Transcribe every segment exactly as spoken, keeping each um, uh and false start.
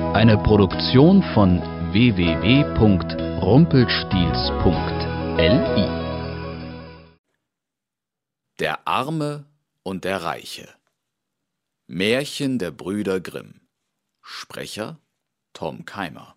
Eine Produktion von w w w punkt rumpelstilz punkt l i. Der Arme und der Reiche. Märchen der Brüder Grimm. Sprecher Tom Keimer.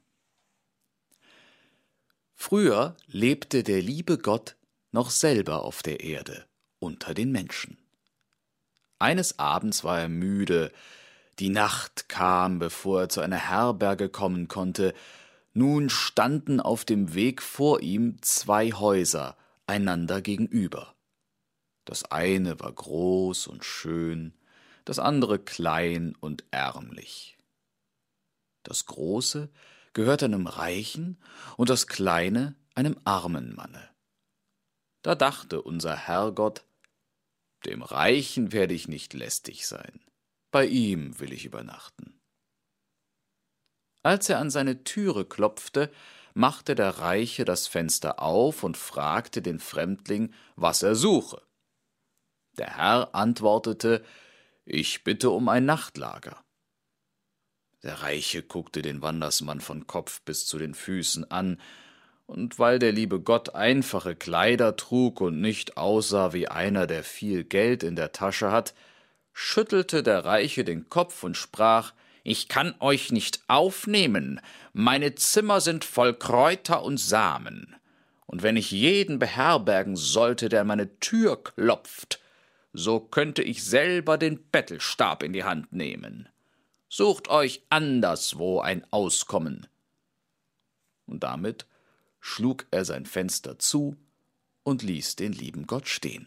Früher lebte der liebe Gott noch selber auf der Erde, unter den Menschen. Eines Abends war er müde, die Nacht kam, bevor er zu einer Herberge kommen konnte. Nun standen auf dem Weg vor ihm zwei Häuser einander gegenüber. Das eine war groß und schön, das andere klein und ärmlich. Das Große gehörte einem Reichen und das Kleine einem armen Manne. Da dachte unser Herrgott: Dem Reichen werde ich nicht lästig sein, bei ihm will ich übernachten. Als er an seine Türe klopfte, machte der Reiche das Fenster auf und fragte den Fremdling, was er suche. Der Herr antwortete: Ich bitte um ein Nachtlager. Der Reiche guckte den Wandersmann von Kopf bis zu den Füßen an, und weil der liebe Gott einfache Kleider trug und nicht aussah wie einer, der viel Geld in der Tasche hat, schüttelte der Reiche den Kopf und sprach: Ich kann euch nicht aufnehmen, meine Zimmer sind voll Kräuter und Samen, und wenn ich jeden beherbergen sollte, der an meine Tür klopft, so könnte ich selber den Bettelstab in die Hand nehmen. Sucht euch anderswo ein Auskommen. Und damit schlug er sein Fenster zu und ließ den lieben Gott stehen.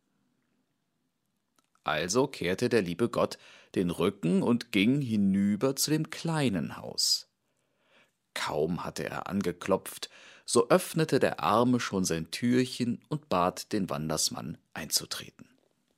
Also kehrte der liebe Gott den Rücken und ging hinüber zu dem kleinen Haus. Kaum hatte er angeklopft, so öffnete der Arme schon sein Türchen und bat den Wandersmann einzutreten.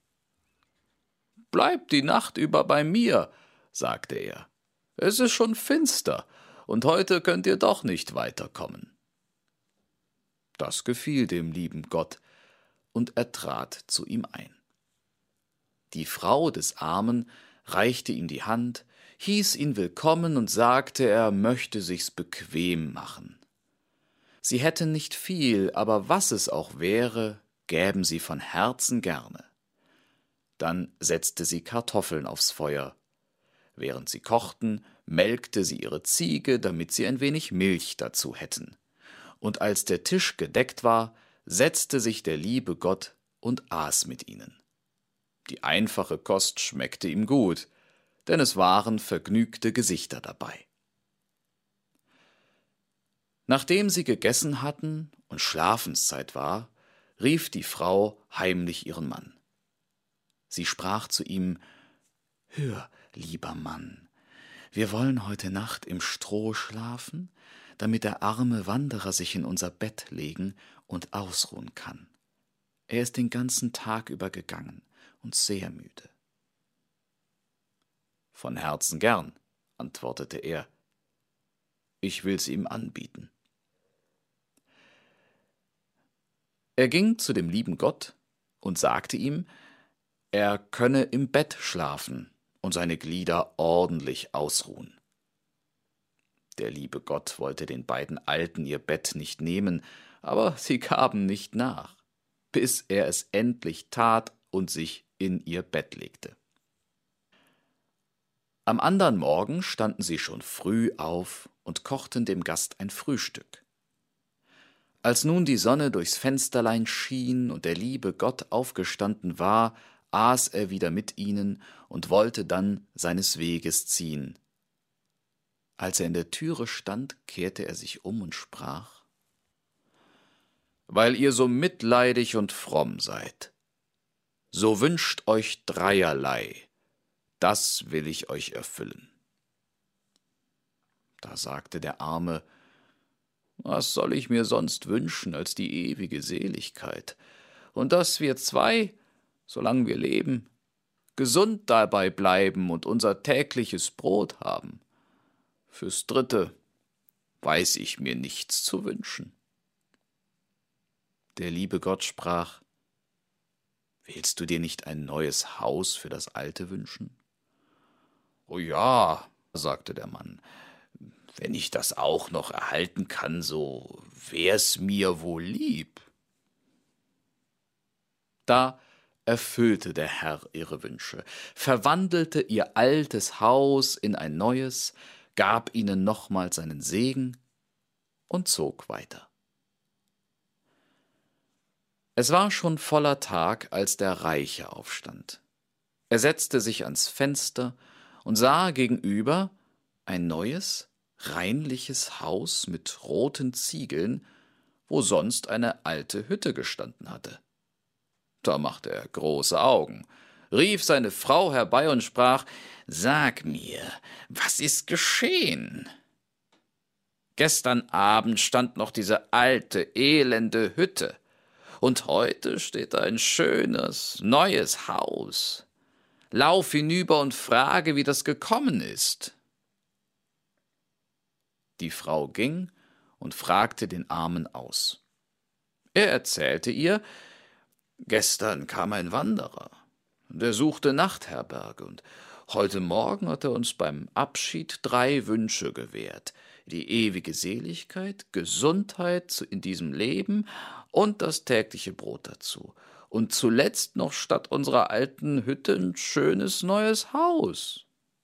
»Bleibt die Nacht über bei mir«, sagte er. »Es ist schon finster, und heute könnt ihr doch nicht weiterkommen.« Das gefiel dem lieben Gott, und er trat zu ihm ein. Die Frau des Armen reichte ihm die Hand, hieß ihn willkommen und sagte, er möchte sich's bequem machen. Sie hätten nicht viel, aber was es auch wäre, gäben sie von Herzen gerne. Dann setzte sie Kartoffeln aufs Feuer. Während sie kochten, melkte sie ihre Ziege, damit sie ein wenig Milch dazu hätten. Und als der Tisch gedeckt war, setzte sich der liebe Gott und aß mit ihnen. Die einfache Kost schmeckte ihm gut, denn es waren vergnügte Gesichter dabei. Nachdem sie gegessen hatten und Schlafenszeit war, rief die Frau heimlich ihren Mann. Sie sprach zu ihm: »Hör, lieber Mann, wir wollen heute Nacht im Stroh schlafen, damit der arme Wanderer sich in unser Bett legen und ausruhen kann. Er ist den ganzen Tag über gegangen und sehr müde.« »Von Herzen gern«, antwortete er. »Ich will's ihm anbieten.« Er ging zu dem lieben Gott und sagte ihm, er könne im Bett schlafen und seine Glieder ordentlich ausruhen. Der liebe Gott wollte den beiden Alten ihr Bett nicht nehmen, aber sie gaben nicht nach, bis er es endlich tat und sich in ihr Bett legte. Am andern Morgen standen sie schon früh auf und kochten dem Gast ein Frühstück. Als nun die Sonne durchs Fensterlein schien und der liebe Gott aufgestanden war, aß er wieder mit ihnen und wollte dann seines Weges ziehen. Als er in der Türe stand, kehrte er sich um und sprach: »Weil ihr so mitleidig und fromm seid, so wünscht euch dreierlei, das will ich euch erfüllen.« Da sagte der Arme: »Was soll ich mir sonst wünschen als die ewige Seligkeit, und dass wir zwei, solange wir leben, gesund dabei bleiben und unser tägliches Brot haben. Fürs Dritte weiß ich mir nichts zu wünschen.« Der liebe Gott sprach: »Willst du dir nicht ein neues Haus für das alte wünschen?« »Oh ja«, sagte der Mann, Wenn ich das auch noch erhalten kann, so wär's mir wohl lieb. Da erfüllte der Herr ihre Wünsche, verwandelte ihr altes Haus in ein neues, gab ihnen nochmals seinen Segen und zog weiter. Es war schon voller Tag, als der Reiche aufstand. Er setzte sich ans Fenster und sah gegenüber ein neues, reinliches Haus mit roten Ziegeln, wo sonst eine alte Hütte gestanden hatte. Da machte er große Augen, rief seine Frau herbei und sprach: »Sag mir, was ist geschehen? Gestern Abend stand noch diese alte, elende Hütte, und heute steht da ein schönes, neues Haus. Lauf hinüber und frage, wie das gekommen ist.« Die Frau ging und fragte den Armen aus. Er erzählte ihr: »Gestern kam ein Wanderer, der suchte Nachtherberge, und heute Morgen hat er uns beim Abschied drei Wünsche gewährt: die ewige Seligkeit, Gesundheit in diesem Leben und das tägliche Brot dazu. Und zuletzt noch statt unserer alten Hütte ein schönes neues Haus.«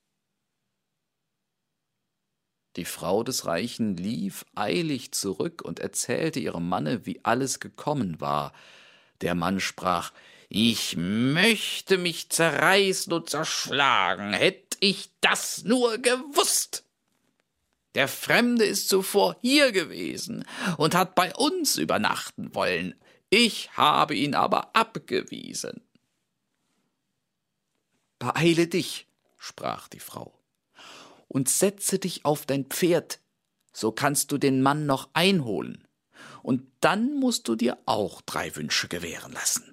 Die Frau des Reichen lief eilig zurück und erzählte ihrem Manne, wie alles gekommen war. Der Mann sprach: »Ich möchte mich zerreißen und zerschlagen, hätt ich das nur gewusst. Der Fremde ist zuvor hier gewesen und hat bei uns übernachten wollen. Ich habe ihn aber abgewiesen.« »Beeile dich«, sprach die Frau, »und setze dich auf dein Pferd, so kannst du den Mann noch einholen, und dann musst du dir auch drei Wünsche gewähren lassen.«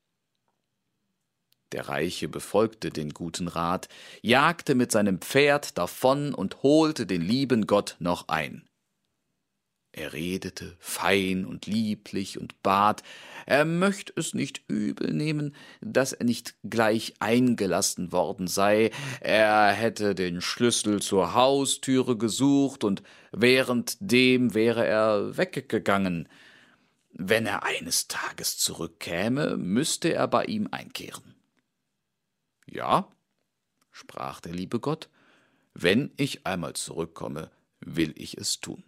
Der Reiche befolgte den guten Rat, jagte mit seinem Pferd davon und holte den lieben Gott noch ein. Er redete fein und lieblich und bat, er möcht es nicht übel nehmen, dass er nicht gleich eingelassen worden sei. Er hätte den Schlüssel zur Haustüre gesucht, und währenddem wäre er weggegangen. Wenn er eines Tages zurückkäme, müsste er bei ihm einkehren. »Ja«, sprach der liebe Gott, »wenn ich einmal zurückkomme, will ich es tun.«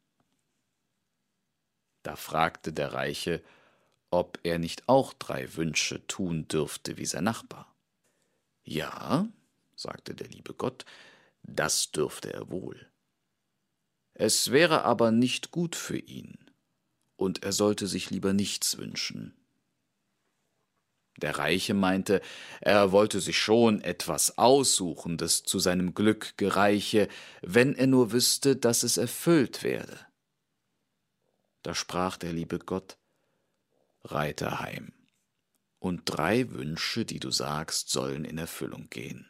Da fragte der Reiche, ob er nicht auch drei Wünsche tun dürfte wie sein Nachbar. »Ja«, sagte der liebe Gott, »das dürfte er wohl. Es wäre aber nicht gut für ihn, und er sollte sich lieber nichts wünschen.« Der Reiche meinte, er wollte sich schon etwas aussuchen, das zu seinem Glück gereiche, wenn er nur wüsste, dass es erfüllt werde. Da sprach der liebe Gott: »Reite heim, und drei Wünsche, die du sagst, sollen in Erfüllung gehen.«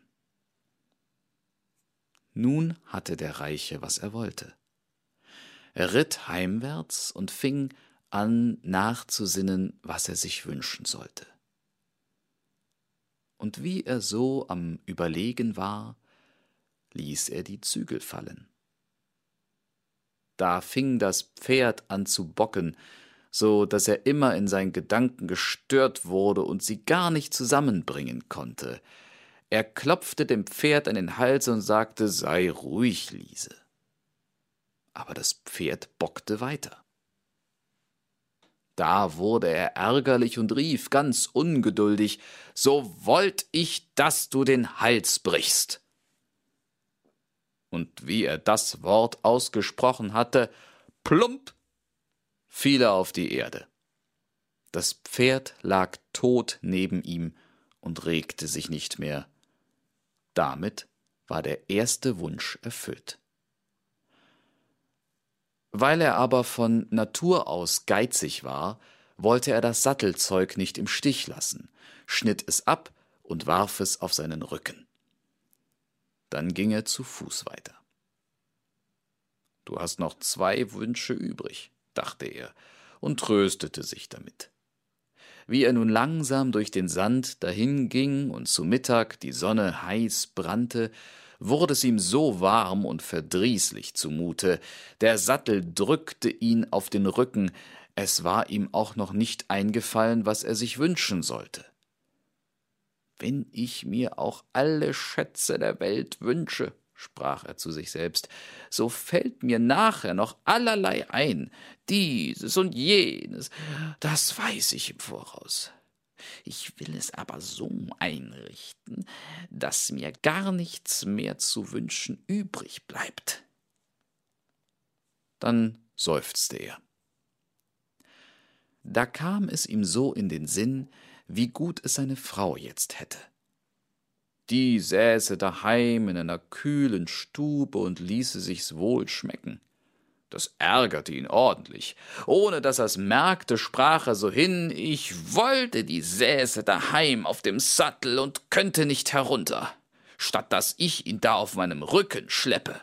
Nun hatte der Reiche, was er wollte. Er ritt heimwärts und fing an, nachzusinnen, was er sich wünschen sollte. Und wie er so am Überlegen war, ließ er die Zügel fallen. Da fing das Pferd an zu bocken, so daß er immer in seinen Gedanken gestört wurde und sie gar nicht zusammenbringen konnte. Er klopfte dem Pferd an den Hals und sagte: »Sei ruhig, Liese.« Aber das Pferd bockte weiter. Da wurde er ärgerlich und rief ganz ungeduldig: »So wollt ich, dass du den Hals brichst!« Und wie er das Wort ausgesprochen hatte, plump, fiel er auf die Erde. Das Pferd lag tot neben ihm und regte sich nicht mehr. Damit war der erste Wunsch erfüllt. Weil er aber von Natur aus geizig war, wollte er das Sattelzeug nicht im Stich lassen, schnitt es ab und warf es auf seinen Rücken. Dann ging er zu Fuß weiter. »Du hast noch zwei Wünsche übrig«, dachte er und tröstete sich damit. Wie er nun langsam durch den Sand dahinging und zu Mittag die Sonne heiß brannte, wurde es ihm so warm und verdrießlich zumute, der Sattel drückte ihn auf den Rücken, es war ihm auch noch nicht eingefallen, was er sich wünschen sollte. »Wenn ich mir auch alle Schätze der Welt wünsche«, sprach er zu sich selbst, »so fällt mir nachher noch allerlei ein, dieses und jenes, das weiß ich im Voraus. Ich will es aber so einrichten, dass mir gar nichts mehr zu wünschen übrig bleibt.« Dann seufzte er. Da kam es ihm so in den Sinn, wie gut es seine Frau jetzt hätte. Die säße daheim in einer kühlen Stube und ließe sich's wohl schmecken. Das ärgerte ihn ordentlich. Ohne dass er's merkte, sprach er so hin, »Ich wollte, die säße daheim auf dem Sattel und könnte nicht herunter, statt dass ich ihn da auf meinem Rücken schleppe.«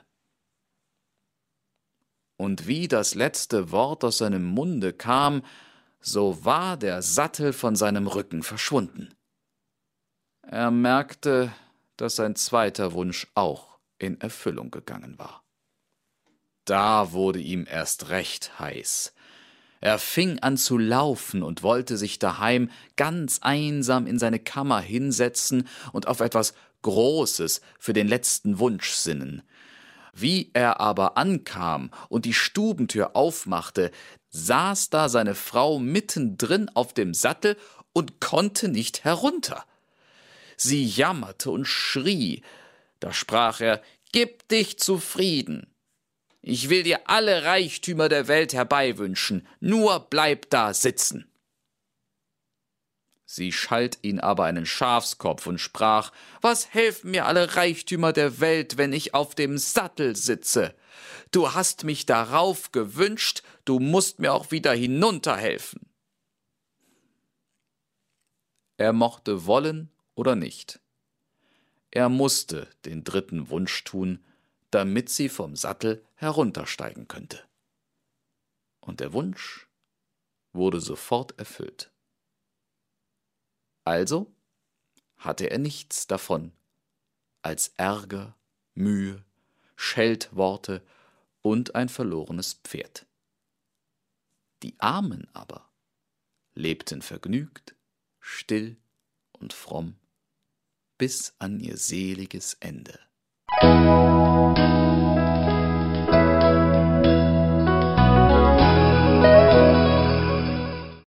Und wie das letzte Wort aus seinem Munde kam, so war der Sattel von seinem Rücken verschwunden. Er merkte, dass sein zweiter Wunsch auch in Erfüllung gegangen war. Da wurde ihm erst recht heiß. Er fing an zu laufen und wollte sich daheim ganz einsam in seine Kammer hinsetzen und auf etwas Großes für den letzten Wunsch sinnen. Wie er aber ankam und die Stubentür aufmachte, saß da seine Frau mittendrin auf dem Sattel und konnte nicht herunter. Sie jammerte und schrie. Da sprach er, »Gib dich zufrieden. Ich will dir alle Reichtümer der Welt herbeiwünschen, nur bleib da sitzen.« Sie schalt ihn aber einen Schafskopf und sprach, »Was helfen mir alle Reichtümer der Welt, wenn ich auf dem Sattel sitze? Du hast mich darauf gewünscht, du musst mir auch wieder hinunterhelfen.« Er mochte wollen oder nicht. Er musste den dritten Wunsch tun, damit sie vom Sattel heruntersteigen könnte. Und der Wunsch wurde sofort erfüllt. Also hatte er nichts davon als Ärger, Mühe, Scheltworte und ein verlorenes Pferd. Die Armen aber lebten vergnügt, still und fromm bis an ihr seliges Ende.